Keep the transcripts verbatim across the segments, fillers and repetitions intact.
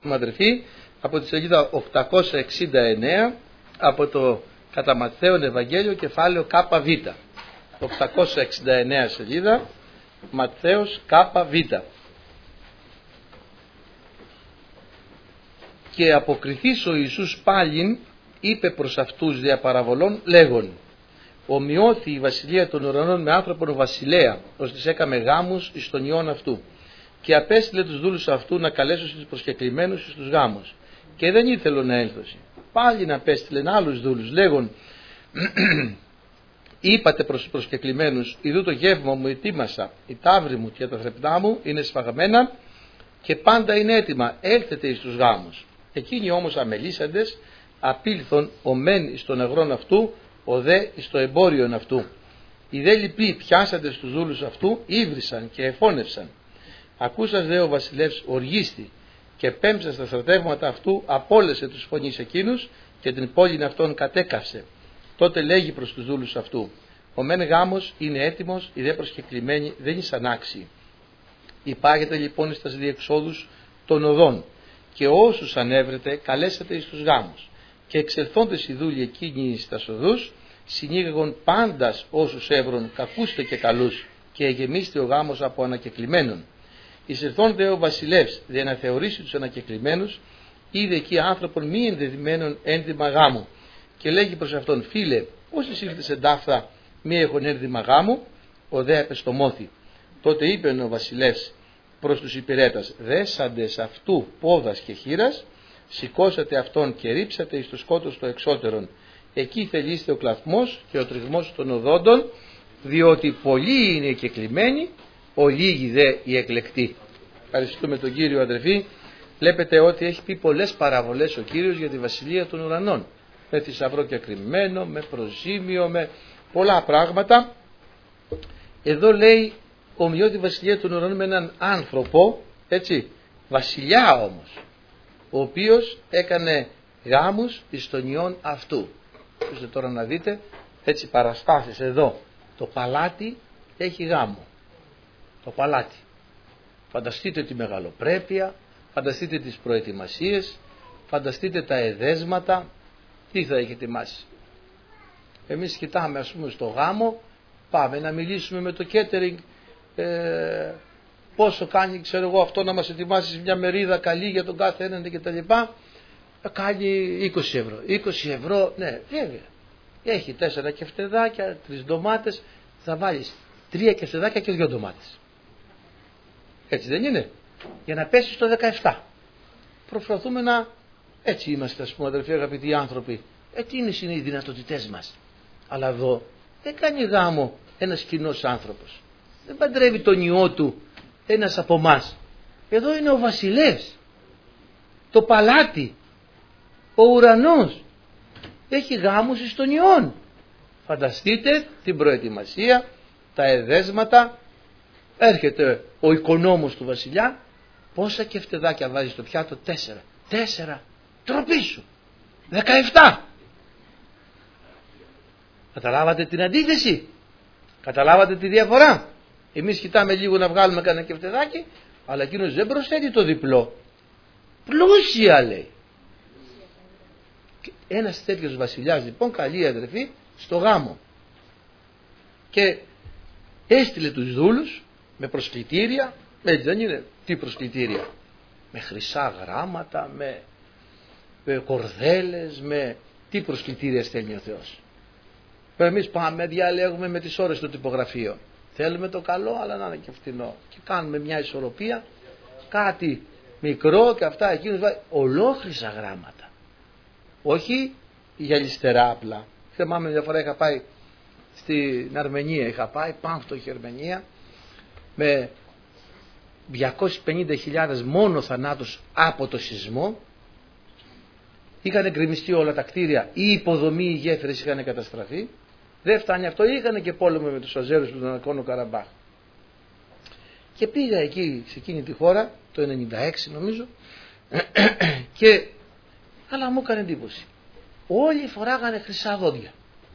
αδερφοί, από τη σελίδα οκτακόσια εξήντα εννέα, από το κατά Ματθαίον Ευαγγέλιο, κεφάλαιο ΚΒ. οκτακόσια εξήντα εννέα σελίδα, Ματθαίος ΚΒ. Και αποκριθείς ο Ιησούς πάλιν, είπε προς αυτούς δια παραβολών, λέγον: ομοιώθη η βασιλεία των ουρανών με άνθρωπον βασιλέα, ώστις έκαμε γάμους εις τον ιόν αυτού. Και απέστειλε τους δούλους αυτού να καλέσουν τους προσκεκλημένους εις τους γάμους. Και δεν ήθελε να έλθωση. Πάλι να απέστειλεν άλλους δούλους, λέγον: είπατε προς τους προσκεκλημένους, ιδού το γεύμα μου ετοίμασα, η ταύρη μου και τα θρεπτά μου είναι σφαγμένα και πάντα είναι έτοιμα, έλθετε εις τους γάμους. Εκείνοι όμως αμελήσαντες απήλθον ο μεν εις τον αγρόν αυτού, ο δε εις το εμπόριον αυτού. Οι δε λοιποί πιάσαντε στους δούλους αυτού, ήβρισαν και εφώνευσαν. Ακούσας δε ο βασιλεύς οργίστη και πέμψα στα στρατεύματα αυτού, απόλεσε τους φωνείς εκείνους και την πόλην αυτών κατέκαυσε. Τότε λέγει προς τους δούλους αυτού: ο μεν γάμος είναι έτοιμος, οι δε προσκεκλημένοι δεν ήσαν άξιοι. Υπάγεται λοιπόν εις τας διεξόδους των οδών, και όσους ανέβρετε καλέσατε εις τους γάμους. Και εξελθόντες οι δούλοι εκείνοι εις τας οδούς, συνήγαγον πάντας όσους έβρον κακούστε και καλούς, και εγεμίστη ο γάμος από ανακεκλημένων. Εισερθών δε ο βασιλεύς, δε να θεωρήσει τους ανακεκλημένους, είδε εκεί άνθρωπον μη ενδεδειμένων ένδυμα γάμου. Και λέγει προς αυτόν: φίλε, πώς εισήλθες εντάφθα μη έχουν ένδυμα γάμου? Ο δε απεστομώθη. Τότε είπε ο βασιλεύς προς τους υπηρέτας: δέσαντες αυτού πόδας και χείρας, σηκώσατε αυτόν και ρίψατε εις το σκότος το εξώτερον. Εκεί θελήστε ο κλαθμός και ο τριγμός των οδόντων, διότι πολλοί είναι οι κεκλημένοι, ο λίγοι δε οι εκλεκτοί. Ευχαριστούμε τον Κύριο, αδερφοί. Βλέπετε ότι έχει πει πολλές παραβολές ο Κύριος για τη βασιλεία των ουρανών. Με θησαυρό και κρυμμένο, με προζήμιο, με πολλά πράγματα. Εδώ λέει ομοιώ τη βασιλεία των ουρανών με έναν άνθρωπο, έτσι, βασιλιά όμως, ο οποίος έκανε γάμους εις τον ιόν αυτού. Ώστε τώρα να δείτε έτσι παραστάσεις εδώ. Το παλάτι έχει γάμο. Το παλάτι. Φανταστείτε τη μεγαλοπρέπεια, φανταστείτε τις προετοιμασίες, φανταστείτε τα εδέσματα. Τι θα έχει ετοιμάσει? Εμείς κοιτάμε, ας πούμε, στο γάμο, πάμε να μιλήσουμε με το catering, ε, πόσο κάνει, ξέρω εγώ, αυτό να μας ετοιμάσει μια μερίδα καλή για τον κάθε έναν και τα λοιπά. Κάνει είκοσι ευρώ. είκοσι ευρώ, ναι, βέβαια. Έχει τέσσερα κεφτεδάκια, τρεις ντομάτες, θα βάλεις τρία κεφτεδάκια και δύο ντομάτες. Έτσι δεν είναι? Για να πέσει στο δεκαεπτά. Προσπαθούμε να, έτσι είμαστε, ας πούμε, αδερφοί αγαπητοί άνθρωποι. Ε, τι είναι οι δυνατότητές μας? Αλλά εδώ δεν κάνει γάμο ένας κοινός άνθρωπος. Δεν παντρεύει τον ιό του ένας από εμάς. Εδώ είναι ο βασιλεύς, το παλάτι, ο ουρανός. Έχει γάμους εις τον ιόν. Φανταστείτε την προετοιμασία, τα εδέσματα. Έρχεται ο οικονόμος του βασιλιά. Πόσα κεφτεδάκια βάζει στο πιάτο? Τέσσερα. Τέσσερα. Τροπή σου. Δεκαεφτά. Καταλάβατε την αντίθεση? Καταλάβατε τη διαφορά? Εμείς κοιτάμε λίγο να βγάλουμε κανένα κεφτεδάκι, αλλά εκείνος δεν προσθέτει το διπλό. Πλούσια, λέει. Ένας τέτοιος βασιλιάς λοιπόν, καλή αδερφή, στο γάμο. Και έστειλε τους δούλους με προσκλητήρια. Έτσι δεν είναι? Τι προσκλητήρια? Με χρυσά γράμματα, με, με κορδέλες, με τι προσκλητήρια στέλνει ο Θεός? Εμείς πάμε, διαλέγουμε με τις ώρες στο τυπογραφείο. Θέλουμε το καλό, αλλά να είναι και φτηνό. Και κάνουμε μια ισορροπία, κάτι μικρό και αυτά. Εκείνος βάζει ολόκληρα γράμματα. Όχι γυαλιστερά απλά. Θυμάμαι μια φορά είχα πάει στην Αρμενία, είχα πάει πάμφτωχη Αρμενία, με διακόσιες πενήντα χιλιάδες μόνο θανάτους από το σεισμό. Είχαν γκρεμιστεί όλα τα κτίρια, η υποδομή, οι γέφυρες είχαν καταστραφεί. Δεν φτάνει αυτό, είχαν και πόλεμο με τους Αζέρους του Ναγκόρνο Καραμπάχ. Και πήγα εκεί σε εκείνη τη χώρα το ενενήντα έξι νομίζω και αλλά μου έκανε εντύπωση. Όλοι φοράγανε χρυσά δόντια.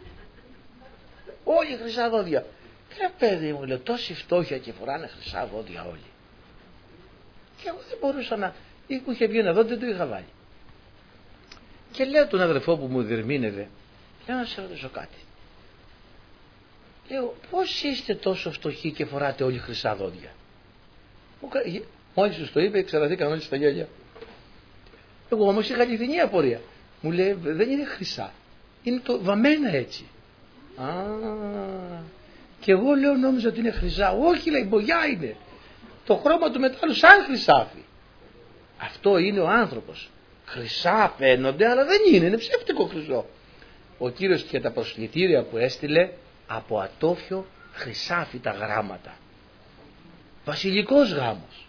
Όλοι χρυσά δόντια. Και παιδί μου, λέω, τόση φτώχεια και φοράνε χρυσά δόντια όλοι. Και εγώ δεν μπορούσα να... ή που είχε βγει να δω, δεν το είχα βάλει. Και λέω τον αδερφό που μου διερμήνευε, λέω να σε ρωτήσω κάτι. Λέω, πώς είστε τόσο φτωχοί και φοράτε όλοι χρυσά δόντια? Μόλις τους το είπε, ξεραθήκαν όλοι στα γέλια. Εγώ όμως είχα αληθινή απορία. Μου λέει, δεν είναι χρυσά, είναι το βαμμένα έτσι. Α, και εγώ λέω, νόμιζα ότι είναι χρυσά. Όχι, λέει, μπογιά είναι. Το χρώμα του μετάλλου σαν χρυσάφι. Αυτό είναι ο άνθρωπος. Χρυσά φαίνονται, αλλά δεν είναι, είναι ψεύτικο χρυσό. Ο Κύριος και τα προσκλητήρια που έστειλε, από ατόφιο χρυσάφι τα γράμματα. Βασιλικός γάμος.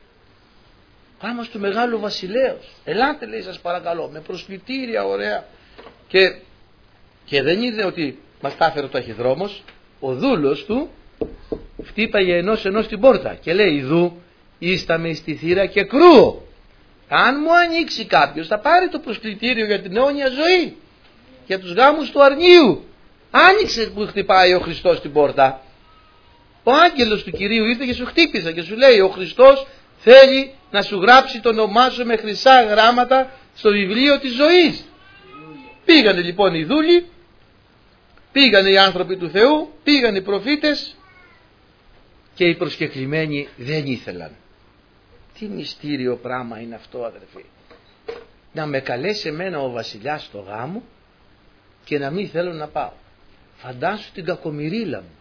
Γάμος του μεγάλου βασιλέως. Ελάτε, λέει, σας παρακαλώ, με προσκλητήρια ωραία. Και, και δεν είδε ότι μας τα έφερε ο ταχυδρόμος. Ο δούλος του χτύπαγε ενός ενός την πόρτα και λέει, ιδού ίσταμε εις τη θύρα και κρούω. Αν μου ανοίξει κάποιος θα πάρει το προσκλητήριο για την αιώνια ζωή, για τους γάμους του αρνίου. Άνοιξε που χτυπάει ο Χριστός την πόρτα. Ο άγγελος του Κυρίου ήρθε και σου χτύπησε και σου λέει, ο Χριστός θέλει να σου γράψει το όνομά σου με χρυσά γράμματα στο βιβλίο της ζωής. Πήγανε λοιπόν οι δούλοι, πήγανε οι άνθρωποι του Θεού, πήγανε οι προφήτες και οι προσκεκλημένοι δεν ήθελαν. Τι μυστήριο πράγμα είναι αυτό, αδερφοί. Να με καλέσει εμένα ο βασιλιάς στο γάμο και να μην θέλω να πάω. Φαντάσου την κακομοιρίλα μου.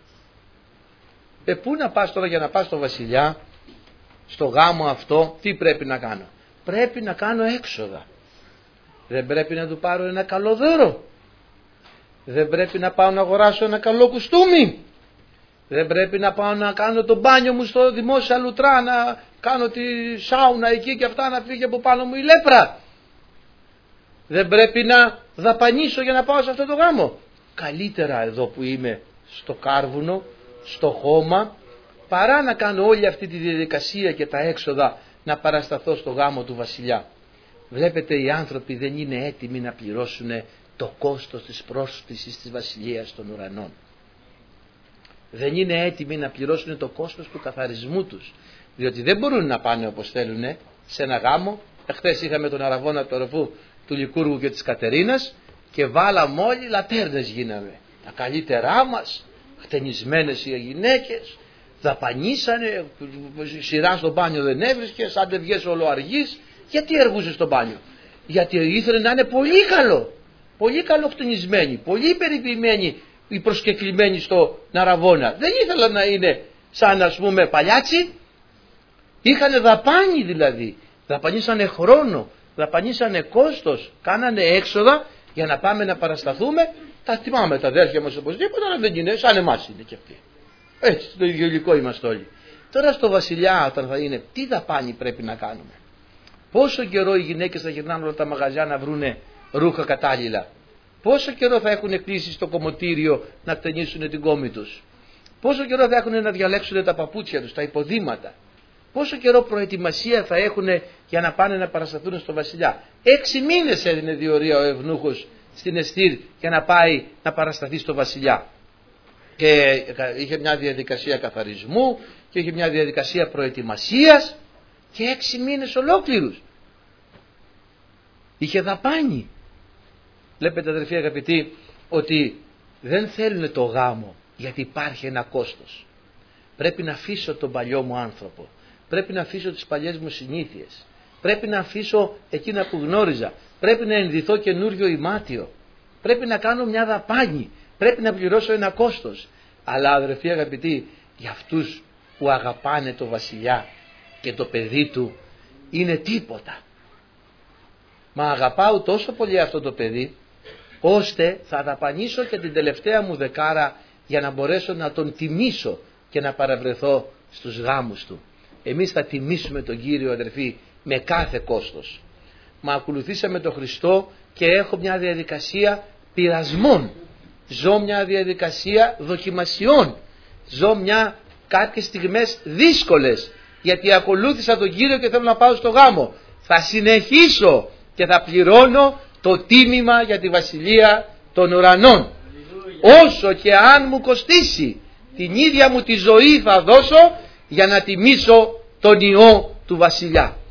Ε, πού να πας τώρα για να πας στο βασιλιά, στο γάμο αυτό, τι πρέπει να κάνω? Πρέπει να κάνω έξοδα. Δεν πρέπει να του πάρω ένα καλό δώρο? Δεν πρέπει να πάω να αγοράσω ένα καλό κουστούμι? Δεν πρέπει να πάω να κάνω το μπάνιο μου στο δημόσια λουτρά, να κάνω τη σάουνα εκεί και αυτά, να φύγει από πάνω μου η λέπρα? Δεν πρέπει να δαπανίσω για να πάω σε αυτό το γάμο? Καλύτερα εδώ που είμαι στο κάρβουνο, στο χώμα, παρά να κάνω όλη αυτή τη διαδικασία και τα έξοδα να παρασταθώ στο γάμο του βασιλιά. Βλέπετε, οι άνθρωποι δεν είναι έτοιμοι να πληρώσουν το κόστος της πρόσκλησης της βασιλείας των ουρανών. Δεν είναι έτοιμοι να πληρώσουν το κόστος του καθαρισμού τους, διότι δεν μπορούν να πάνε όπως θέλουν σε ένα γάμο. Εχθές είχαμε τον αραβώνα του αραβού του Λικούργου και της Κατερίνας και βάλαμε όλοι λατέρνες, γίναμε τα καλύτερά μας, χτενισμένες οι γυναίκες, δαπανίσανε, σειρά στο μπάνιο δεν έβρισκες, αν δεν βγες όλο αργής. Γιατί αργούσε στο μπάνιο? Γιατί ήθελε να είναι πολύ καλό, πολύ καλοκτονισμένοι, πολύ περιποιημένοι οι προσκεκλημένοι στο αραβώνα. Δεν ήθελαν να είναι σαν, ας πούμε, παλιάτσι. Είχανε δαπάνη δηλαδή, δαπανίσανε χρόνο, δαπανίσανε κόστος, κάνανε έξοδα για να πάμε να παρασταθούμε. Τα θυμάμαι τα αδέρφια μας οπωσδήποτε, αλλά δεν είναι, σαν εμάς είναι και αυτοί. Έτσι, το ίδιο υλικό είμαστε όλοι. Τώρα στο βασιλιά όταν θα είναι, τι δαπάνη πρέπει να κάνουμε? Πόσο καιρό οι γυναίκες θα γυρνάνε όλα τα μαγαζιά να βρούνε ρούχα κατάλληλα? Πόσο καιρό θα έχουν κλείσει στο κομμωτήριο να κτενίσουν την κόμη τους? Πόσο καιρό θα έχουν να διαλέξουν τα παπούτσια τους, τα υποδήματα? Πόσο καιρό προετοιμασία θα έχουν για να πάνε να παρασταθούν στο βασιλιά? Έξι μήνες έδινε διορία ο ευνούχος στην Εστήρ για να πάει να παρασταθεί στο βασιλιά. Και είχε μια διαδικασία καθαρισμού και είχε μια διαδικασία προετοιμασίας και έξι μήνες ολόκληρους. Είχε δαπάνη. Βλέπετε, αδερφοί αγαπητοί, ότι δεν θέλουν το γάμο γιατί υπάρχει ένα κόστος. Πρέπει να αφήσω τον παλιό μου άνθρωπο. Πρέπει να αφήσω τις παλιές μου συνήθειες. Πρέπει να αφήσω εκείνα που γνώριζα. Πρέπει να ενδυθώ καινούριο ημάτιο. Πρέπει να κάνω μια δαπάνη. Πρέπει να πληρώσω ένα κόστος. Αλλά, αδερφοί αγαπητοί, για αυτούς που αγαπάνε το βασιλιά και το παιδί του είναι τίποτα. Μα αγαπάω τόσο πολύ αυτό το παιδί, ώστε θα δαπανίσω και την τελευταία μου δεκάρα για να μπορέσω να τον τιμήσω και να παραβρεθώ στους γάμους του. Εμείς θα τιμήσουμε τον Κύριο, αδερφοί, με κάθε κόστος. Μα ακολουθήσαμε τον Χριστό και έχω μια διαδικασία πειρασμών. Ζω μια διαδικασία δοκιμασιών. Ζω μια κάποιες στιγμές δύσκολες, γιατί ακολούθησα τον Κύριο και θέλω να πάω στο γάμο. Θα συνεχίσω και θα πληρώνω το τίμημα για τη βασιλεία των ουρανών. Όσο και αν μου κοστίσει, την ίδια μου τη ζωή θα δώσω για να τιμήσω τον Υιό του βασιλιά.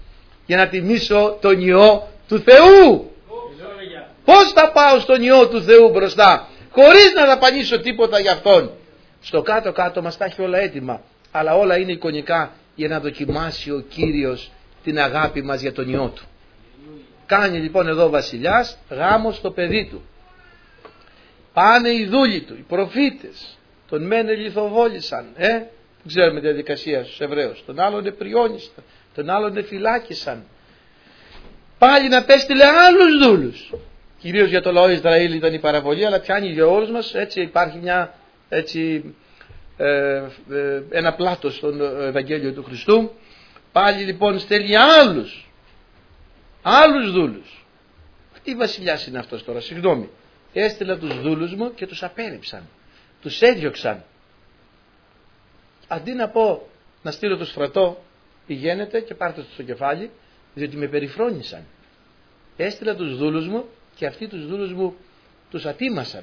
για να τιμήσω τον Υιό του Θεού. Πώς θα πάω στον Υιό του Θεού μπροστά χωρίς να δαπανίσω τίποτα για Αυτόν? Στο κάτω κάτω μας τα έχει όλα έτοιμα, αλλά όλα είναι εικονικά για να δοκιμάσει ο Κύριος την αγάπη μας για τον Υιό του. Κάνει λοιπόν εδώ ο βασιλιάς γάμο στο παιδί του. Πάνε οι δούλοι του, οι προφήτες, τον μένε λιθοβόλησαν, ε? δεν ξέρουμε τη διαδικασία στους Εβραίους, τον άλλον επριόνισαν, τον άλλον εφυλάκησαν. Πάλι να πέστειλε άλλους δούλους. Κυρίως για το λαό Ισραήλ ήταν η παραβολή, αλλά πιάνει για όλους μας. Έτσι υπάρχει μια, έτσι, ε, ε, ένα πλάτος στον Ευαγγέλιο του Χριστού. Πάλι λοιπόν στέλνει άλλους, άλλους δούλους. Τι βασιλιάς είναι αυτός τώρα? Συγγνώμη. Έστειλα τους δούλους μου και τους απέρριψαν, τους έδιωξαν. Αντί να πω να στείλω το στρατό, πηγαίνετε και πάρτε στο κεφάλι, διότι με περιφρόνησαν. Έστειλα τους δούλους μου και αυτοί τους δούλους μου τους ατίμασαν.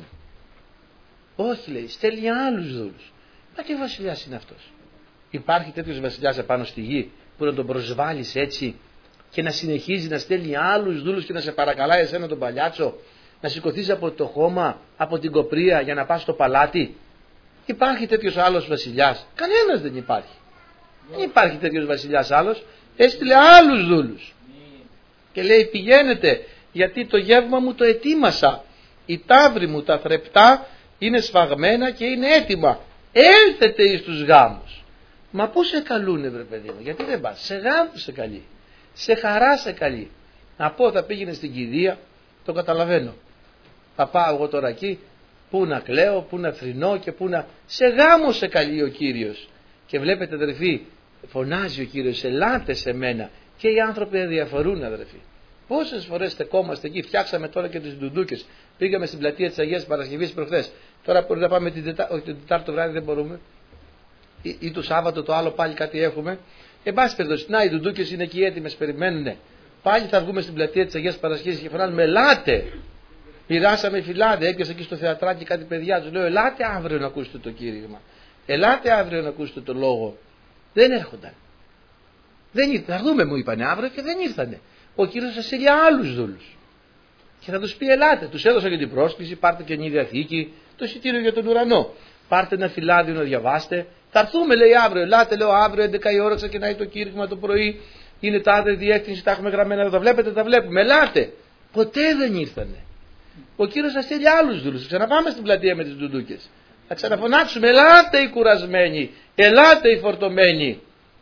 Όχι, λέει, στέλνει άλλους δούλους. Μα τι βασιλιάς είναι αυτός? Υπάρχει τέτοιος βασιλιάς επάνω στη γη που να τον προσβάλλεις έτσι και να συνεχίζει να στέλνει άλλους δούλους και να σε παρακαλάει εσένα τον παλιάτσο να σηκωθείς από το χώμα, από την κοπρία για να πας στο παλάτι? Υπάρχει τέτοιος άλλος βασιλιάς? Κανένας δεν υπάρχει. Δεν υπάρχει τέτοιος βασιλιάς άλλος. Έστειλε άλλους δούλους και λέει πηγαίνετε, γιατί το γεύμα μου το ετοίμασα, οι ταύροι μου τα θρεπτά είναι σφαγμένα και είναι έτοιμα, έλθετε εις τους γάμους. Μα πού σε καλούνε βρε παιδί μου? Γιατί δεν πας? Σε γάμου σε καλεί, σε χαρά σε καλεί. Να πω θα πήγαινε στην κηδεία, το καταλαβαίνω. Θα πάω εγώ τώρα εκεί, πού να κλαίω, πού να θρηνώ και πού να... Σε γάμο σε καλεί ο Κύριος. Και βλέπετε αδερφοί, φωνάζει ο Κύριος, ελάτε σε μένα. Και οι άνθρωποι ενδιαφορούν αδερφοί. Πόσες φορές στεκόμαστε εκεί, φτιάξαμε τώρα και τις ντουντούκες. Πήγαμε στην πλατεία της Αγίας Παρασκευής προχθές. Τώρα μπορεί να πάμε την Τετάρτη, όχι την Τετάρτη το βράδυ δεν μπορούμε. Ή, ή το Σάββατο το άλλο πάλι κάτι έχουμε. Εν πάση περιπτώσει, να οι ντουντούκες είναι εκεί έτοιμες, περιμένουνε. Πάλι θα βγούμε στην πλατεία της Αγίας Παρασκευής και φωνάζουμε ελάτε. Πειράσαμε φυλάδε, έπιασα εκεί στο θεατράκι κάτι παιδιά του. Λέω ελάτε αύριο να ακούσετε το κήρυγμα. Ελάτε αύριο να ακούσετε το λόγο. Δεν έρχονταν. Δεν ήρθαν. Θα δούμε, μου είπανε αύριο και δεν ήρθανε. Ο Κύριος σας έλεγε άλλους δούλους. Και θα τους πει ελάτε. Τους έδωσα και την πρόσκληση, πάρτε Καινή Διαθήκη, το εισιτήριο για τον ουρανό. Πάρτε ένα φυλάδιο να διαβάστε. Θα έρθουμε λέει αύριο. Ελάτε, λέω αύριο έντεκα η ώρα ξεκινάει το κήρυγμα το πρωί. Είναι τάδε διεύθυνση, τα έχουμε γραμμένα εδώ. Τα βλέπετε, τα βλέπουμε. Ελάτε. Ποτέ δεν ήρθανε. Ο Κύριος θα στείλει άλλους δούλους. Ξαναπάμε στην πλατεία με τις ντουντούκες. Θα ξαναφωνάξουμε ελάτε οι κουρασμένοι, ελάτε οι φορτωμένοι.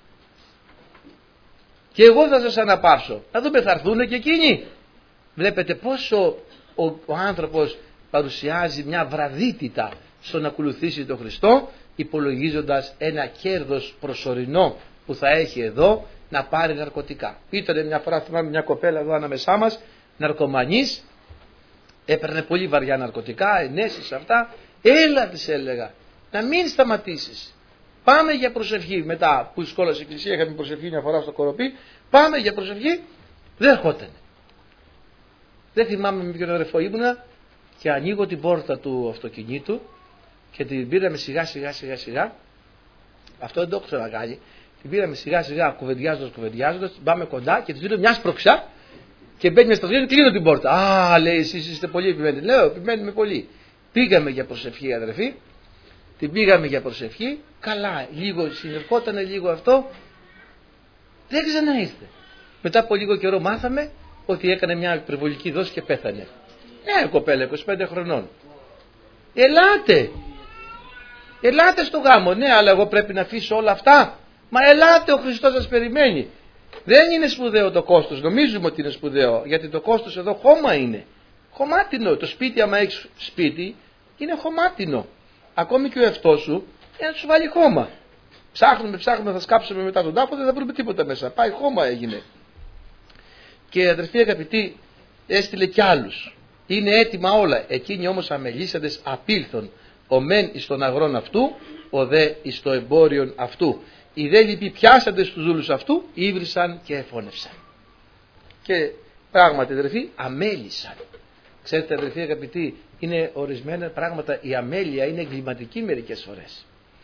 Και εγώ θα σας αναπαύσω. Να δούμε θα έρθουν και εκείνοι. Βλέπετε πόσο ο, ο άνθρωπος παρουσιάζει μια βραδύτητα στο να ακολουθήσει τον Χριστό, υπολογίζοντας ένα κέρδος προσωρινό που θα έχει εδώ να πάρει ναρκωτικά. Ήταν μια φορά, θυμάμαι μια κοπέλα εδώ ανάμεσά μας, ναρκωμανής, έπαιρνε πολύ βαριά ναρκωτικά, ενέσεις αυτά. Έλα της έλεγα, να μην σταματήσεις. Πάμε για προσευχή. Μετά που η σκόλα στην εκκλησία είχαμε προσευχή μια φορά στο Κοροπή, πάμε για προσευχή. Δεν ερχόταν. Δεν θυμάμαι με ποιον αδερφό ήμουνα και ανοίγω την πόρτα του αυτοκινήτου και την πήραμε σιγά σιγά σιγά σιγά. Αυτό δεν το έχω ξανακάνει. Την πήραμε σιγά σιγά κουβεντιάζοντας κουβεντιάζοντας, πάμε κοντά και της δίνω μια σπροξιά και μπαίνει μέσα στο αυτοκίνητο και κλείνω την πόρτα. Α, λέει, εσείς είστε πολύ επιμένοι. Λέω, επιμένουμε πολύ. Πήγαμε για προσευχή αδερφοί. Την πήγαμε για προσευχή. Καλά, λίγο συνερχότανε λίγο αυτό. Δεν ξαναήρθε. Μετά από λίγο καιρό μάθαμε ότι έκανε μια υπερβολική δόση και πέθανε. Ναι, κοπέλα είκοσι πέντε χρονών. Ελάτε. Ελάτε στο γάμο. Ναι, αλλά εγώ πρέπει να αφήσω όλα αυτά. Μα ελάτε, ο Χριστός σας περιμένει. Δεν είναι σπουδαίο το κόστος. Νομίζουμε ότι είναι σπουδαίο. Γιατί το κόστος εδώ χώμα είναι. Χωμάτινο. Το σπίτι, άμα έχεις σπίτι, είναι χωμάτινο. Ακόμη και ο εαυτός σου, για να σου βάλει χώμα. Ψάχνουμε, ψάχνουμε, θα σκάψουμε μετά τον τάφο, δεν θα βρούμε τίποτα μέσα. Πάει χώμα έγινε. Και αδερφοί αγαπητοί, έστειλε κι άλλους. Είναι έτοιμα όλα. Εκείνοι όμως αμελήσαντες απήλθον. Ο μεν εις τον αγρόν αυτού, ο δε εις το εμπόριον αυτού. Οι δε λοιποί πιάσαντες τους δούλους αυτού, ήβρισαν και εφώνευσαν. Και πράγματι αδερφοί, αμέλησαν. Ξέρετε αδερφοί αγαπητοί, είναι ορισμένα πράγματα, η αμέλεια είναι εγκληματική μερικές φορές.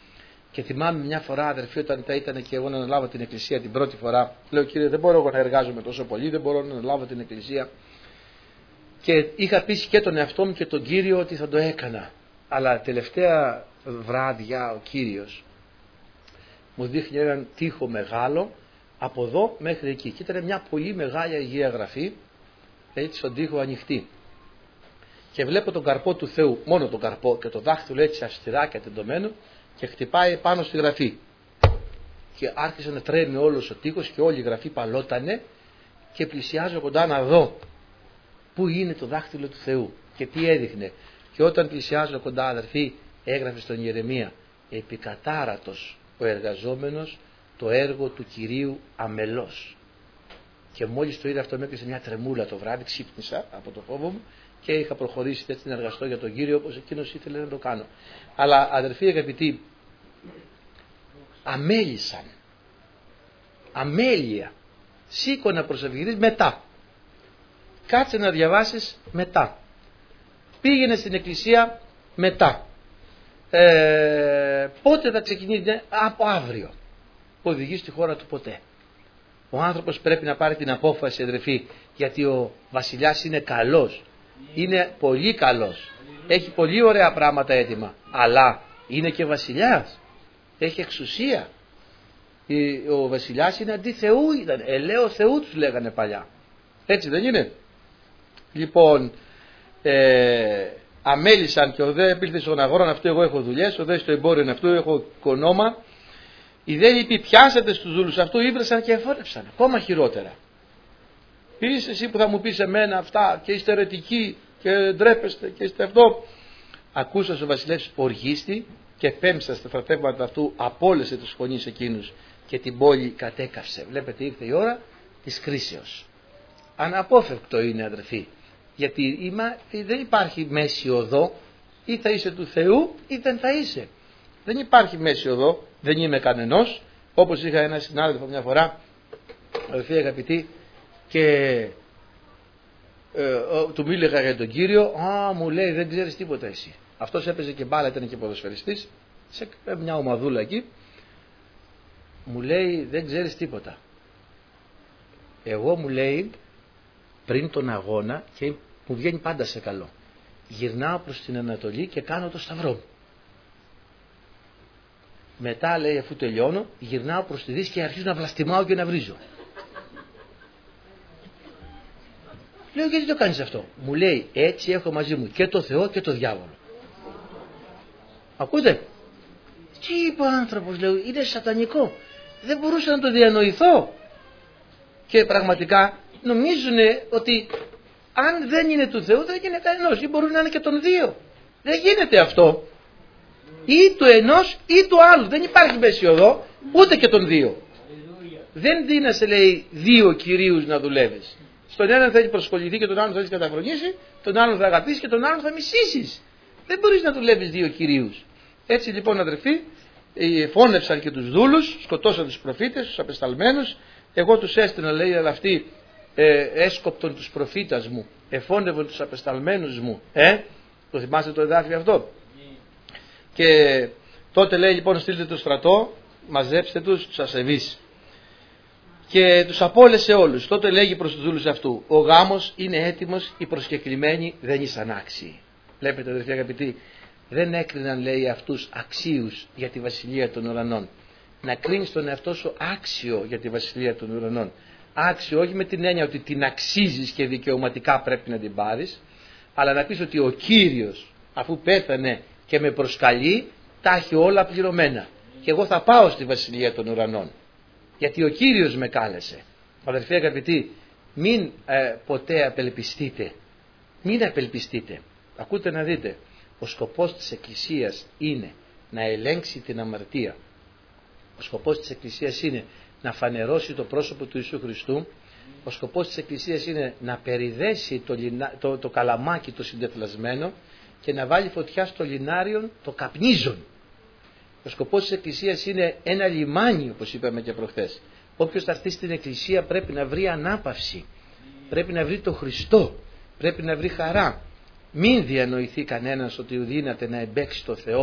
Και θυμάμαι μια φορά, αδερφοί, όταν ήταν και εγώ να αναλάβω την εκκλησία την πρώτη φορά, λέω: Κύριε, δεν μπορώ εγώ να εργάζομαι τόσο πολύ, δεν μπορώ να αναλάβω την εκκλησία. Και είχα πείσει και τον εαυτό μου και τον Κύριο ότι θα το έκανα. Αλλά τελευταία βράδια ο Κύριος μου δείχνει έναν τοίχο μεγάλο από εδώ μέχρι εκεί. Και ήταν μια πολύ μεγάλη Αγία Γραφή, έτσι στον τοίχο ανοιχτή. Και βλέπω τον καρπό του Θεού, μόνο τον καρπό, και το δάχτυλο έτσι αυστηρά και τεντωμένο, και χτυπάει πάνω στη γραφή. Και άρχισε να τρέμει όλος ο τοίχος και όλη η γραφή παλότανε, και πλησιάζω κοντά να δω πού είναι το δάχτυλο του Θεού και τι έδειχνε. Και όταν πλησιάζω κοντά, αδερφοί, έγραφε στον Ιερεμία: επικατάρατος ο εργαζόμενος, το έργο του Κυρίου αμελώς. Και μόλις το είδα αυτό, με έπιασε μια τρεμούλα το βράδυ, ξύπνησα από το φόβο μου και είχα προχωρήσει έτσι να εργαστώ για τον Κύριο όπως εκείνος ήθελε να το κάνω. Αλλά αδερφοί αγαπητοί, αμέλησαν, αμέλεια, σήκω να προσευχηθείς μετά, κάτσε να διαβάσεις μετά, πήγαινε στην εκκλησία μετά, ε, πότε θα ξεκινήσει? Από αύριο. Οδηγεί στη χώρα του ποτέ. Ο άνθρωπος πρέπει να πάρει την απόφαση, αδερφοί, γιατί ο βασιλιάς είναι καλός, είναι πολύ καλός, έχει πολύ ωραία πράγματα έτοιμα, αλλά είναι και βασιλιάς, έχει εξουσία. Ο βασιλιάς είναι αντί Θεού, ήταν ελαίο Θεού τους λέγανε παλιά, έτσι δεν είναι? Λοιπόν, ε, αμέλησαν και ο δε επήλθε στον αγώνα αυτού, εγώ έχω δουλειές, ο δε στο εμπόριο αυτού, έχω κονόμα. Οι δε είπε: πιάσατε στους δούλους αυτού, ήβρεσαν και εφόρευσαν, ακόμα χειρότερα. Είσαι εσύ που θα μου πεις εμένα αυτά και είστε αιρετικοί και ντρέπεστε και είστε αυτό? Ακούσας ο βασιλεύς οργίστη και πέμψα στα στρατεύματα αυτού, απόλυσε τους φωνείς εκείνους και την πόλη κατέκαυσε. Βλέπετε, ήρθε η ώρα της κρίσεως. Αναπόφευκτο είναι, αδερφοί, γιατί είμα, δεν υπάρχει μέση οδό, ή θα είσαι του Θεού ή δεν θα είσαι. Δεν υπάρχει μέση οδό, δεν είμαι κανενός. Όπως είχα ένα συνάδελφο μια φορά, αδερφοί αγαπητοί, και ε, ο, του μίλησα για τον Κύριο. Α, μου λέει, δεν ξέρεις τίποτα εσύ. Αυτός έπαιζε και μπάλα, ήταν και ποδοσφαιριστής σε μια ομαδούλα εκεί. Μου λέει, δεν ξέρεις τίποτα. Εγώ, μου λέει, πριν τον αγώνα, και μου βγαίνει πάντα σε καλό, γυρνάω προς την Ανατολή και κάνω το σταυρό μου. Μετά, λέει, αφού τελειώνω, γυρνάω προς τη Δύση και αρχίζω να βλαστημάω και να βρίζω. Λέω, γιατί το κάνεις αυτό? Μου λέει, έτσι έχω μαζί μου και το Θεό και το διάβολο. Ακούτε? Τι είπε ο άνθρωπος, λέω, είναι σατανικό. Δεν μπορούσα να το διανοηθώ. Και πραγματικά νομίζουν ότι αν δεν είναι του Θεού δεν είναι κανένας, ή μπορούν να είναι και των δύο. Δεν γίνεται αυτό. Ή του ενός ή του άλλου. Δεν υπάρχει μέση οδό, ούτε και των δύο. Δεν δίνασε, λέει, δύο κυρίους να δουλεύεις. Στον έναν θέλει προσχοληθεί και τον άλλον θέλει καταφρονήσει, τον άλλον θα αγαπήσει και τον άλλον θα μισήσεις. Δεν μπορείς να δουλεύεις δύο κυρίους. Έτσι λοιπόν, αδερφοί, φώνευσαν και τους δούλους, σκοτώσαν τους προφήτες, τους απεσταλμένους. Εγώ τους έστεινα, λέει, αλλά αυτοί ε, έσκοπτον τους προφήτας μου, εφώνευαν τους απεσταλμένους μου. Ε, το θυμάστε το εδάφιο αυτό? Και τότε λέει λοιπόν, στείλτε το στρατό, μαζέψτε τους, τους ασεβείς. Και τους απόλυσε όλους. Τότε λέγει προς τους δούλους αυτού: ο γάμος είναι έτοιμος, οι προσκεκλημένοι δεν ήσαν άξιοι. Βλέπετε, αδερφοί αγαπητοί, δεν έκριναν, λέει, αυτούς αξίους για τη βασιλεία των ουρανών. Να κρίνεις τον εαυτό σου άξιο για τη βασιλεία των ουρανών. Άξιο όχι με την έννοια ότι την αξίζεις και δικαιωματικά πρέπει να την πάρεις, αλλά να πεις ότι ο Κύριος, αφού πέθανε και με προσκαλεί, τα έχει όλα πληρωμένα και εγώ θα πάω στη βασιλεία των ουρανών, γιατί ο Κύριος με κάλεσε. Αδερφοί αγαπητοί, μην ε, ποτέ απελπιστείτε, μην απελπιστείτε. Ακούτε να δείτε, ο σκοπός της Εκκλησίας είναι να ελέγξει την αμαρτία. Ο σκοπός της Εκκλησίας είναι να φανερώσει το πρόσωπο του Ιησού Χριστού. Ο σκοπός της Εκκλησίας είναι να περιδέσει το, λινα... το, το καλαμάκι το συντεφλασμένο και να βάλει φωτιά στο λινάριον το καπνίζον. Ο σκοπός της Εκκλησίας είναι ένα λιμάνι, όπως είπαμε και προχθές. Όποιος θα έρθει στην Εκκλησία πρέπει να βρει ανάπαυση, πρέπει να βρει το Χριστό, πρέπει να βρει χαρά. Μην διανοηθεί κανένας ότι δύναται να εμπέξει το Θεό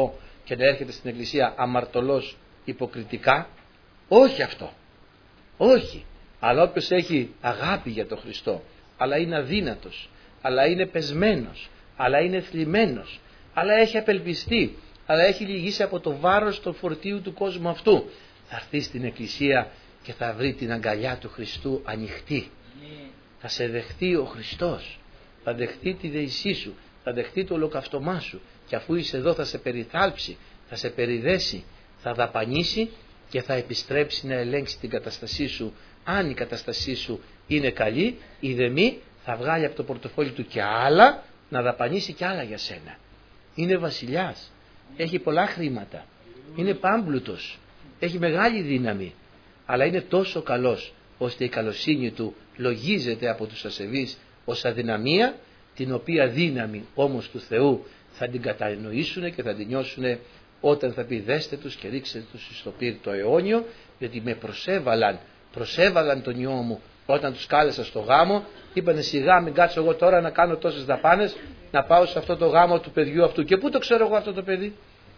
και να έρχεται στην εκκλησία αμαρτωλός υποκριτικά. Όχι αυτό. Όχι. Αλλά όποιος έχει αγάπη για τον Χριστό, αλλά είναι αδύνατος, αλλά είναι πεσμένος, αλλά είναι θλιμμένος, αλλά έχει απελπιστεί, αλλά έχει λυγίσει από το βάρος του φορτίου του κόσμου αυτού, θα έρθει στην εκκλησία και θα βρει την αγκαλιά του Χριστού ανοιχτή. Yeah. Θα σε δεχτεί ο Χριστός, θα δεχτεί τη δεησή σου, θα δεχτεί το ολοκαυτωμά σου, και αφού είσαι εδώ θα σε περιθάλψει, θα σε περιδέσει, θα δαπανίσει και θα επιστρέψει να ελέγξει την κατάστασή σου. Αν η κατάστασή σου είναι καλή, ή δε μη, θα βγάλει από το πορτοφόλι του και άλλα, να δαπανίσει και άλλα για σένα. Είναι βασιλιάς, έχει πολλά χρήματα, είναι πάμπλουτος, έχει μεγάλη δύναμη, αλλά είναι τόσο καλός ώστε η καλοσύνη του λογίζεται από τους ασεβείς ως αδυναμία, την οποία δύναμη όμως του Θεού θα την κατανοήσουν και θα την νιώσουν όταν θα πει δέστε τους και ρίξτε τους στο πύρ το αιώνιο, γιατί με προσέβαλαν, προσέβαλαν τον ιό μου όταν τους κάλεσα στο γάμο. Είπανε σιγά μην κάτσω εγώ τώρα να κάνω τόσες δαπάνες, να πάω σε αυτό το γάμο του παιδιού αυτού. Και πού το ξέρω εγώ αυτό το παιδί?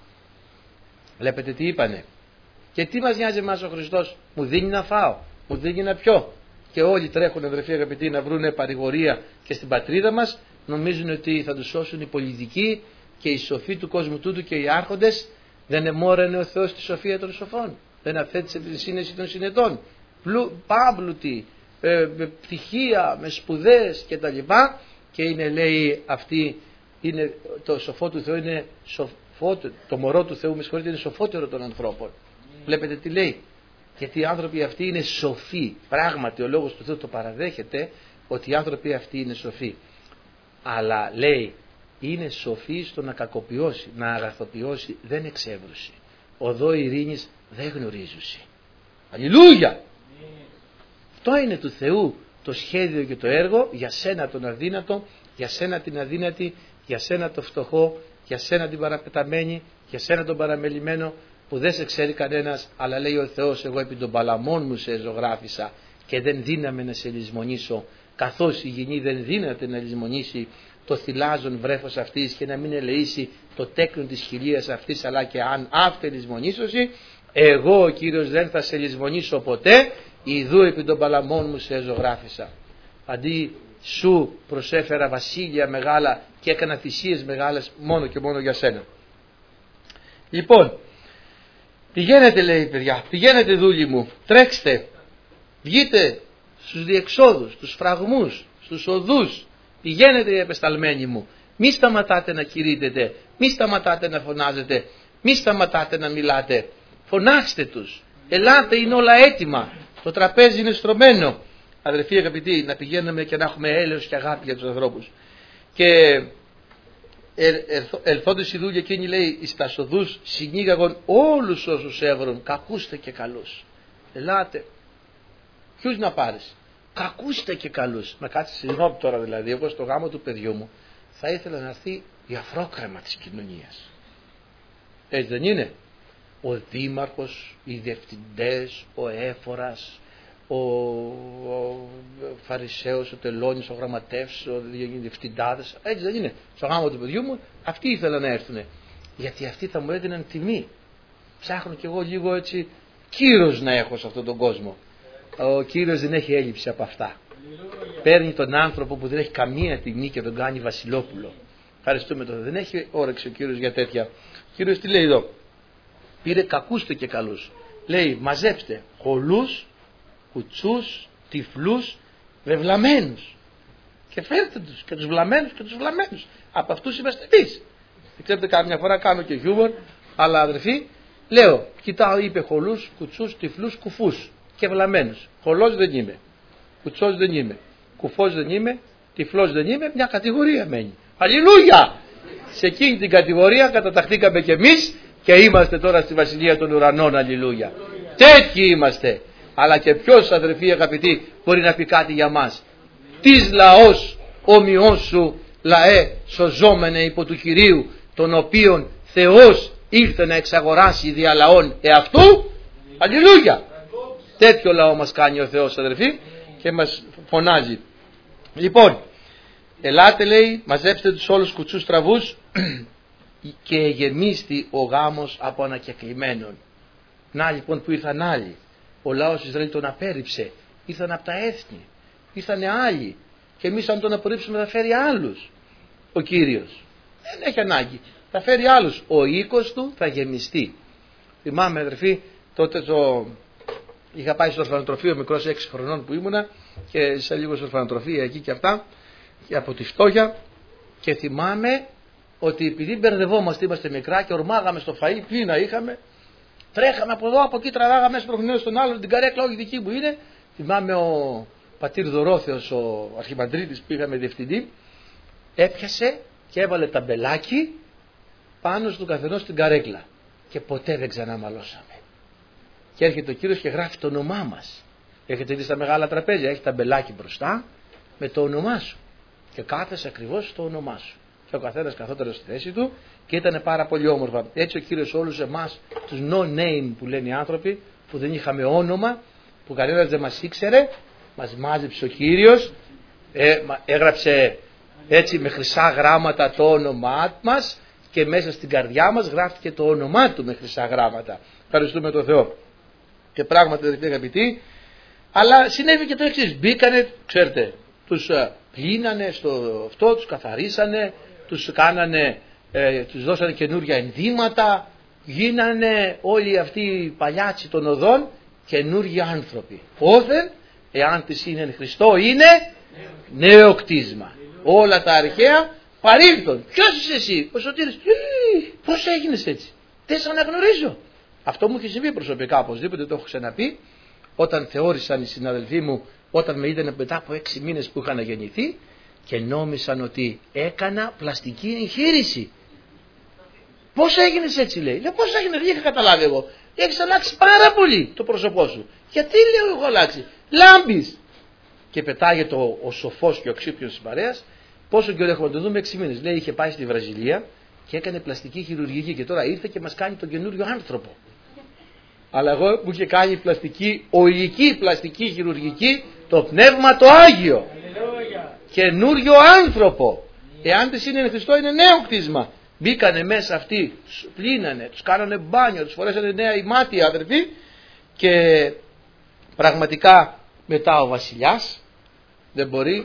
Βλέπετε τι είπανε. Και τι μας νοιάζει εμάς ο Χριστός? Μου δίνει να φάω, μου δίνει να πιω. Και όλοι τρέχουν, αδερφοί αγαπητοί, να βρουν παρηγορία και στην πατρίδα μας. Νομίζουν ότι θα τους σώσουν οι πολιτικοί και οι σοφοί του κόσμου τούτου και οι άρχοντες. Δεν εμόρανε ο Θεός τη σοφία των σοφών, δεν αφέτησε τη σύνεση των συνετών. Πάμπλουτοι, ε, με πτυχία, με σπουδές και τα λοιπά, και είναι, λέει, αυτή είναι, το σοφό του Θεού είναι σοφό, το μωρό του Θεού, με συγχωρείτε, είναι σοφότερο των ανθρώπων. Mm. Βλέπετε τι λέει? Γιατί οι άνθρωποι αυτοί είναι σοφοί. Πράγματι ο λόγος του Θεού το παραδέχεται ότι οι άνθρωποι αυτοί είναι σοφοί. Αλλά λέει είναι σοφοί στο να κακοποιώσει, να αγαθοποιώσει, δεν εξεύρωση. Οδό ειρήνης δεν γνωρίζουσι. Αλληλούια! Αυτό είναι του Θεού το σχέδιο και το έργο για σένα τον αδύνατο, για σένα την αδύνατη, για σένα το φτωχό, για σένα την παραπεταμένη, για σένα τον παραμελημένο που δεν σε ξέρει κανένας, αλλά λέει ο Θεός, εγώ επί των παλαμών μου σε ζωγράφισα και δεν δύναμε να σε λησμονήσω, καθώς η γηνή δεν δύναται να λησμονήσει το θυλάζον βρέφος αυτής και να μην ελεήσει το τέκνον της χιλίας αυτής, αλλά και αν αύτε λησμονήσωση, εγώ ο Κύριος δεν θα σε λησμονήσω ποτέ, ιδού επί των παλαμών μου σε ζωγράφισα. Αντί σου προσέφερα βασίλεια μεγάλα και έκανα θυσίες μεγάλες μόνο και μόνο για σένα. Λοιπόν, πηγαίνετε, λέει, παιδιά, πηγαίνετε δούλοι μου, τρέξτε, βγείτε στους διεξόδους, στους φραγμούς, στους οδούς, πηγαίνετε οι απεσταλμένοι μου, μη σταματάτε να κηρύτετε, μη σταματάτε να φωνάζετε, μη σταματάτε να μιλάτε, φωνάξτε τους, ελάτε, είναι όλα έτοιμα, το τραπέζι είναι στρωμένο. Αδερφοί αγαπητοί, να πηγαίνουμε και να έχουμε έλεος και αγάπη για τους ανθρώπους. Και ελθόντες οι δούλοι εκείνοι, λέει, εις τα σοδούς συνήγαγον όλους όσους έβρουν, κακούστε και καλούς. Ελάτε. Ποιους να πάρεις? Κακούστε και καλούς. Να κάτσει συγγνώμη τώρα, δηλαδή, εγώ στο γάμο του παιδιού μου θα ήθελα να έρθει η αφρόκρεμα της κοινωνίας. Έτσι δεν είναι? Ο δήμαρχος, οι διευθυντές, ο έφορας, ο, ο φαρισαίος, ο τελώνης, ο γραμματεύς, ο διευθυντάδες. Έτσι δεν είναι? Στο γάμο του παιδιού μου αυτοί ήθελαν να έρθουν, γιατί αυτοί θα μου έδιναν τιμή. Ψάχνω κι εγώ λίγο έτσι κύρος να έχω σε αυτόν τον κόσμο. Ο Κύριος δεν έχει έλλειψη από αυτά. Παίρνει τον άνθρωπο που δεν έχει καμία τιμή και τον κάνει βασιλόπουλο. Ευχαριστούμε τον. Δεν έχει όρεξη ο Κύριος για τέτοια. Ο Κύριος τι λέει εδώ? Πήρε κακούστε και καλούς. Λέει μαζέψτε χολούς, κουτσούς, τυφλούς, βεβλαμένους. Και φέρτε τους, και τους βλαμένους και τους βλαμένους. Από αυτούς είμαστε εμείς. Δεν ξέρετε, καμιά φορά κάνω και χιούμορ, αλλά αδερφοί, λέω, κοιτάω, είπε χολούς, κουτσούς, τυφλούς, κουφούς και βλαμένους. Χολός δεν είμαι, κουτσός δεν είμαι, κουφός δεν είμαι, τυφλός δεν είμαι, μια κατηγορία μένει. Αλληλούια! Σε εκείνη την κατηγορία καταταχθήκαμε κι εμείς και είμαστε τώρα στη Βασιλεία των Ουρανών. Αλληλούια! Τέτοιοι είμαστε. Αλλά και ποιος, αδερφοί αγαπητοί, μπορεί να πει κάτι για μας? Της λαός ομοιός σου λαέ σωζόμενε υπό του Κυρίου, τον οποίον Θεός ήρθε να εξαγοράσει δια λαών εαυτού. Αλληλούια! Τέτοιο λαό μας κάνει ο Θεός, αδερφοί, και μας φωνάζει. Λοιπόν, ελάτε, λέει, μαζέψτε τους όλους κουτσούς τραβούς και γεμίστη ο γάμος από ανακεκλημένων. Να λοιπόν που ήρθαν άλλοι. Ο λαός Ισραήλ τον απέρριψε. Ήρθαν από τα έθνη. Ήρθαν άλλοι. Και εμείς αν τον απορρίψουμε θα φέρει άλλους ο Κύριος. Δεν έχει ανάγκη. Θα φέρει άλλους. Ο οίκος του θα γεμιστεί. Θυμάμαι αδερφοί, τότε το... είχα πάει στο ορφανοτροφείο μικρός έξι χρονών που ήμουνα και σε λίγο στο ορφανοτροφείο εκεί και αυτά και από τη φτώχεια, και θυμάμαι ότι επειδή μπερδευόμαστε, είμαστε μικρά και ορμάγαμε στο φαΐ, πείνα είχαμε, τρέχαμε από εδώ, από εκεί, τραβάγαμε σπροχνέως στον άλλον, την καρέκλα όχι δική μου είναι. Θυμάμαι ο πατήρ Δωρόθεος, ο αρχιμαντρίτης που είχαμε διευθυντή, έπιασε και έβαλε ταμπελάκι πάνω στον καθενός στην καρέκλα και ποτέ δεν ξαναμαλώσαμε. Και έρχεται ο Κύριος και γράφει το όνομά μας. Έχετε δει στα μεγάλα τραπέζια, έχει ταμπελάκι μπροστά με το όνομά σου και κάθεσαι ακριβώς στο όνομά σου. Και ο καθένας καθόταν στη θέση του και ήταν πάρα πολύ όμορφα. Έτσι ο Κύριος όλους εμάς, τους no name που λένε οι άνθρωποι, που δεν είχαμε όνομα, που κανένας δεν μας ήξερε, μας μάζεψε ο Κύριος, ε, έγραψε έτσι με χρυσά γράμματα το όνομά μας και μέσα στην καρδιά μας γράφτηκε το όνομά του με χρυσά γράμματα. Ευχαριστούμε τον Θεό. Και πράγματι δεν αγαπητοί, αλλά συνέβη και το εξής. Μπήκανε, ξέρετε, τους πλύνανε στο αυτό, τους καθαρίσανε, τους κάνανε, ε, τους δώσανε καινούρια ενδύματα, γίνανε όλοι αυτοί οι παλιάτσι των οδών καινούργιοι άνθρωποι. Πόθεν, εάν της είναι εν Χριστώ, είναι νέο κτίσμα. Όλα τα αρχαία παρήλθον. Ποιος είσαι εσύ? Ο Σωτήρης. Πώς έγινες έτσι? Δεν σε αναγνωρίζω. Αυτό μου έχει συμβεί προσωπικά, οπωσδήποτε το έχω ξαναπεί, όταν θεώρησαν οι συναδελφοί μου, όταν με είδανε μετά από έξι μήνες που είχαν γεννηθεί και νόμισαν ότι έκανα πλαστική εγχείρηση. Πώς έγινες έτσι, λέει. Λέω, πώς έγινε, δεν είχα καταλάβει εγώ. Έχεις αλλάξει πάρα πολύ το πρόσωπό σου. Γιατί, λέω, έχω αλλάξει? Λάμπεις. Και πετάγεται ο, ο σοφός και ο ξύπνιος της παρέας. Πόσο καιρό έχουμε να το δούμε? έξι μήνες. Λέει, είχε πάει στη Βραζιλία και έκανε πλαστική χειρουργική και τώρα ήρθε και μας κάνει τον καινούριο άνθρωπο. Αλλά εγώ που είχε κάνει πλαστική, ολική πλαστική χειρουργική, το πνεύμα το Άγιο. Καινούριο άνθρωπο. Εάν της είναι εν Χριστώ, είναι νέο κτίσμα. Μπήκανε μέσα αυτοί, τους πλύνανε, τους κάνανε μπάνιο, τους φορέσανε νέα ημάτια, αδερφοί, και πραγματικά μετά ο βασιλιάς δεν μπορεί,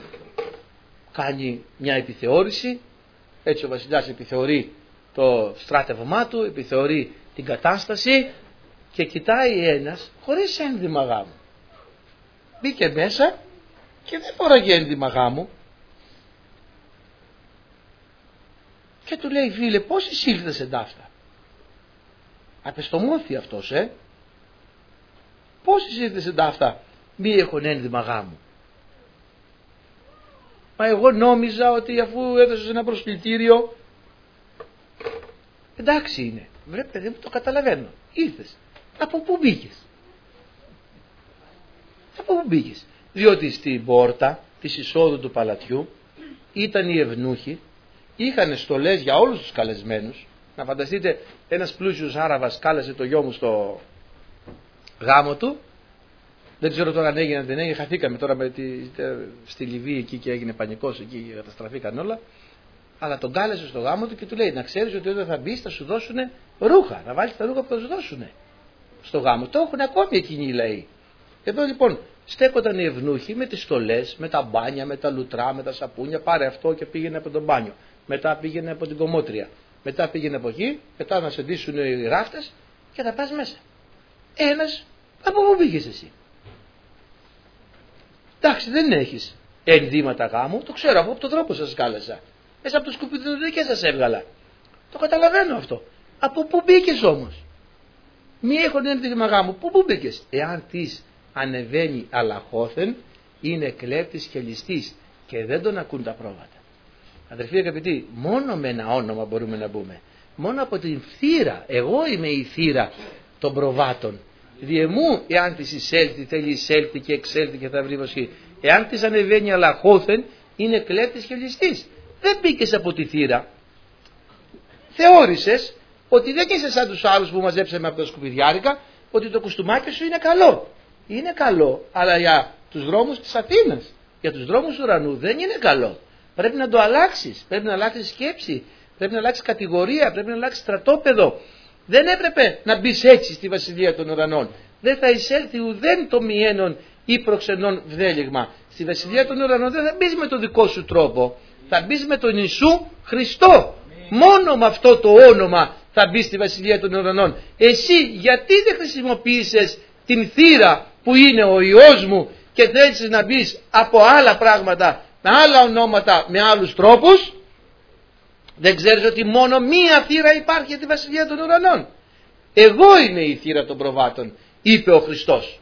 κάνει μια επιθεώρηση. Έτσι ο βασιλιάς επιθεωρεί το στράτευμά του, επιθεωρεί την κατάσταση και κοιτάει ένας χωρίς ένδυμα γάμου. Μπήκε μέσα και δεν φοράγε ένδυμα γάμου. Και του λέει, φίλε, πώς εισήλθες εντάφτα? Απεστομώθη αυτός, ε. Πώς εισήλθες εντάφτα μη έχουν ένδυμα γάμου? Μα εγώ νόμιζα ότι αφού έδωσες ένα προσκλητήριο, εντάξει είναι. Βρε παιδί μου, το καταλαβαίνω. Ήρθες. Από πού μπήκες? Από πού μπήκες? Διότι στην πόρτα της εισόδου του παλατιού ήταν οι ευνούχοι, είχαν στολές για όλους τους καλεσμένους. Να φανταστείτε, ένας πλούσιος Άραβας κάλεσε το γιο μου στο γάμο του. Δεν ξέρω τώρα αν έγινε, δεν έγινε, χαθήκαμε τώρα με τη, στη Λιβύη εκεί και έγινε πανικός εκεί, καταστραφήκαν όλα. Αλλά τον κάλεσε στο γάμο του και του λέει, να ξέρεις ότι όταν θα μπεις θα σου δώσουν ρούχα, να βάλεις τα ρούχα που θα σου δώσουν στο γάμο. Το έχουν ακόμη εκείνοι οι λαοί. Εδώ λοιπόν στέκονταν οι ευνούχοι με τις στολές, με τα μπάνια, με τα λουτρά, με τα σαπούνια. Πάρε αυτό και πήγαινε από τον μπάνιο. Μετά πήγαινε από την κομμότρια. Μετά πήγαινε από εκεί, μετά να σε ντύσουν οι ράφτες και θα πας μέσα. Ένας, από πού πήγες εσύ? Εντάξει, δεν έχεις ενδύματα γάμου, το ξέρω, από τον τρόπο σας κάλεσα. Μέσα από το σκουπίδι και σας έβγαλα. Το καταλαβαίνω αυτό. Από πού μπήκες όμως? Μη έχουν ένδυμα γάμου. Πού πού μπήκες? Εάν της ανεβαίνει αλαχώθεν, είναι κλέπτης και ληστής και δεν τον ακούν τα πρόβατα. Αδερφοί αγαπητοί, μόνο με ένα όνομα μπορούμε να μπούμε. Μόνο από την θύρα. Εγώ είμαι η θύρα των προβάτων. Διεμού, εάν της εισέλθει, θέλει εισέλθει και εξέλθει και θα βρει βασχή. Εάν της ανεβαίνει αλαχώθεν, είναι κλέπτης και ληστής. Δεν μπήκες από τη θύρα. Θεώρησες ότι δεν είσαι σαν τους άλλους που μαζέψαμε από τα σκουπιδιάρικα, ότι το κουστούμάκι σου είναι καλό. Είναι καλό, αλλά για τους δρόμους της Αθήνας, για τους δρόμους του ουρανού δεν είναι καλό. Πρέπει να το αλλάξεις, πρέπει να αλλάξεις σκέψη, πρέπει να αλλάξει κατηγορία, πρέπει να αλλάξει στρατόπεδο. Δεν έπρεπε να μπει έτσι στη βασιλεία των ουρανών. Δεν θα εισέλθει ουδέν το μιένον ή προξενών βδέλιγμα. Στη βασιλεία των ουρανών δεν θα μπει με τον δικό σου τρόπο. Θα μπει με τον Ιησού Χριστό. Μόνο με αυτό το όνομα θα μπει στη βασιλεία των ουρανών. Εσύ γιατί δεν χρησιμοποίησες την θύρα που είναι ο Υιός μου και θέλεις να μπει από άλλα πράγματα, με άλλα ονόματα, με άλλους τρόπους? Δεν ξέρεις ότι μόνο μία θύρα υπάρχει για τη βασιλεία των ουρανών? Εγώ είμαι η θύρα των προβάτων, είπε ο Χριστός.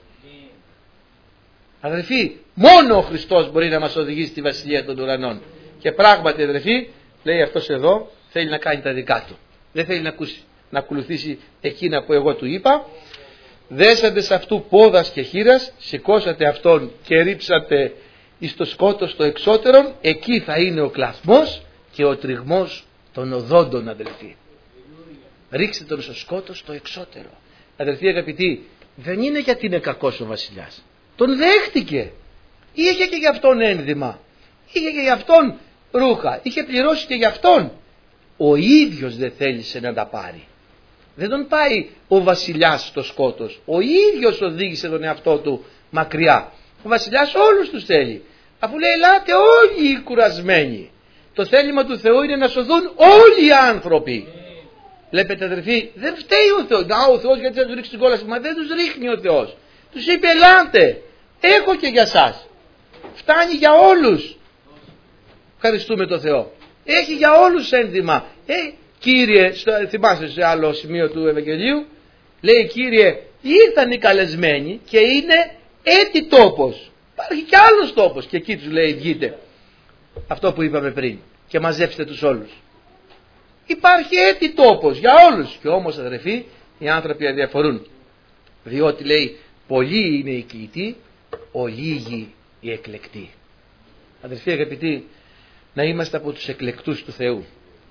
Αδελφοί, μόνο ο Χριστός μπορεί να μας οδηγήσει στη βασιλεία των ουρανών. Και πράγματι, αδελφοί, λέει αυτός εδώ, θέλει να κάνει τα δικά του. Δεν θέλει να, ακούσει, να ακολουθήσει εκείνα που εγώ του είπα. Δέσατε σε αυτού πόδας και χείρας, σηκώσατε αυτόν και ρίψατε εις το σκότος το εξώτερον, εκεί θα είναι ο κλαθμός και ο τριγμός των οδόντων, αδελφοί. Ρίξτε τον στο σκότος το εξώτερο. Αδελφοί αγαπητοί, δεν είναι γιατί είναι κακός ο βασιλιάς. Τον δέχτηκε. Είχε και γι' αυτόν ένδυμα. Είχε και γι' αυτόν ρούχα. Είχε πληρώσει και γι' αυτόν. Ο ίδιος δεν θέλησε να τα πάρει. Δεν τον πάει ο βασιλιάς στο σκότος. Ο ίδιος οδήγησε τον εαυτό του μακριά. Ο βασιλιάς όλους τους θέλει. Αφού λέει ελάτε όλοι οι κουρασμένοι. Το θέλημα του Θεού είναι να σωθούν όλοι οι άνθρωποι. Βλέπετε αδερφοί, δεν φταίει ο Θεός. Να ο Θεός γιατί θα τους ρίξει την κόλαση. Μα δεν τους ρίχνει ο Θεός. Τους είπε ελάτε. Έχω και για σας. Φτάνει για όλους. Ευχαριστούμε τον Θεό. Έχει για όλους ένδυμα. Ε, Κύριε, στο, θυμάσαι σε άλλο σημείο του Ευαγγελίου, λέει Κύριε, ήρθαν οι καλεσμένοι και είναι έτη τόπος. Υπάρχει και άλλος τόπος και εκεί τους λέει βγείτε. Αυτό που είπαμε πριν και μαζέψτε τους όλους. Υπάρχει έτη τόπος για όλους. Και όμως αδερφοί οι άνθρωποι αδιαφορούν. Διότι λέει πολλοί είναι οι κλητοί, ο λίγοι οι εκλεκτοί. Αδερφοί αγαπητοί, να είμαστε από τους εκλεκτούς του Θεού.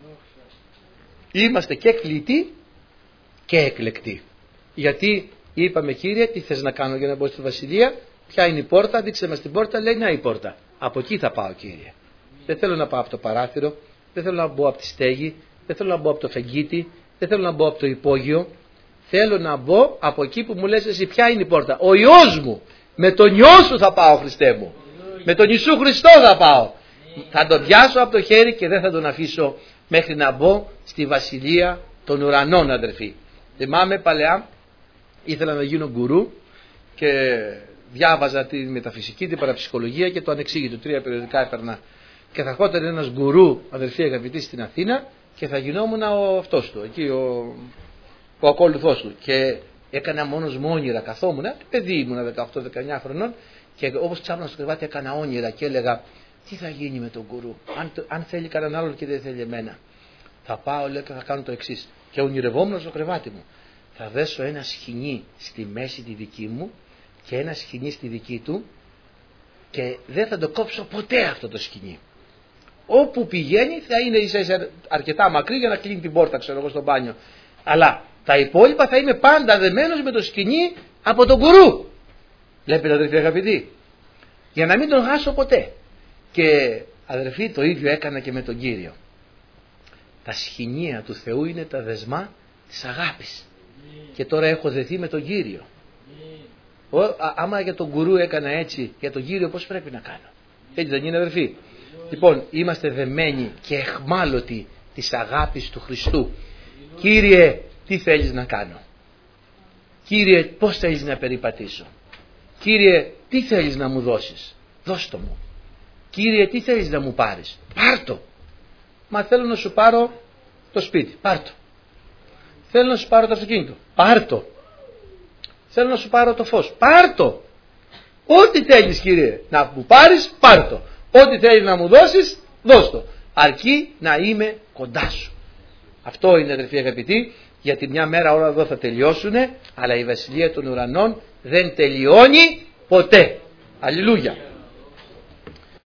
Είμαστε και κλητοί και εκλεκτοί. Γιατί είπαμε Κύριε τι θες να κάνω για να μπω στη βασιλεία? Ποια είναι η πόρτα? Δείξε μας την πόρτα. Λέει να η πόρτα. Από εκεί θα πάω Κύριε. Δεν θέλω να πάω από το παράθυρο. Δεν θέλω να μπω από τη στέγη. Δεν θέλω να μπω από το φεγγίτι. Δεν θέλω να μπω από το υπόγειο. Θέλω να μπω από εκεί που μου λες εσύ ποια είναι η πόρτα. Ο Υιός μου. Με τον Υιό σου θα πάω Χριστέ μου. Με τον Ιησού Χριστό θα πάω. Θα τον πιάσω από το χέρι και δεν θα τον αφήσω μέχρι να μπω στη βασιλεία των ουρανών, αδερφοί. Θυμάμαι παλαιά ήθελα να γίνω γκουρού και διάβαζα τη μεταφυσική, την παραψυχολογία και το ανεξήγητο. Τρία περιοδικά έπαιρνα. Και θα ερχόταν ένας γκουρού, αδερφοί αγαπητοί, στην Αθήνα και θα γινόμουν ο αυτός του, εκεί ο, ο ακόλουθός του. Και έκανα μόνος μου όνειρα, καθόμουν, παιδί ήμουνα δεκαοκτώ δεκαεννιά χρονών και όπως ξάπνα στο κρεβάτι έκανα όνειρα και έλεγα τι θα γίνει με τον γκουρού, αν, αν θέλει κανέναν άλλον και δεν θέλει εμένα. Θα πάω λέω και θα κάνω το εξής. Και ονειρευόμουν στο κρεβάτι μου. Θα δέσω ένα σκοινί στη μέση τη δική μου και ένα σκοινί στη δική του και δεν θα το κόψω ποτέ αυτό το σκοινί. Όπου πηγαίνει θα είναι ίσα ίσα αρκετά μακρύ για να κλείνει την πόρτα, ξέρω εγώ, στο μπάνιο. Αλλά τα υπόλοιπα θα είμαι πάντα δεμένος με το σκοινί από τον γκουρού. Βλέπετε αδερφοί αγαπητοί. Για να μην τον χάσω ποτέ. Και αδερφοί το ίδιο έκανα και με τον Κύριο. Τα σχοινία του Θεού είναι τα δεσμά της αγάπης. Και τώρα έχω δεθεί με τον Κύριο. Ο, α, άμα για τον γκουρού έκανα έτσι, για τον Κύριο πώς πρέπει να κάνω? Έτσι δεν είναι αδερφοί? Λοιπόν, είμαστε δεμένοι και εχμάλωτοι της αγάπης του Χριστού. Κύριε, τι θέλεις να κάνω? Κύριε, πώς θέλεις να περιπατήσω? Κύριε, τι θέλεις να μου δώσεις? Δώσ' το μου. Κύριε, τι θέλεις να μου πάρεις? Πάρ' το. Μα θέλω να σου πάρω το σπίτι. Πάρ' το. Θέλω να σου πάρω το αυτοκίνητο. Πάρ' το. Θέλω να σου πάρω το φως. Πάρ' το. Ό,τι θέλεις Κύριε να μου πάρεις, πάρ' το. Ό,τι θέλεις να μου δώσεις, δώσ' το. Αρκεί να είμαι κοντά σου. Αυτό είναι αδερφοί αγαπητοί, γιατί μια μέρα όλα εδώ θα τελειώσουν, αλλά η βασιλεία των ουρανών δεν τελειώνει ποτέ. Αλληλούια.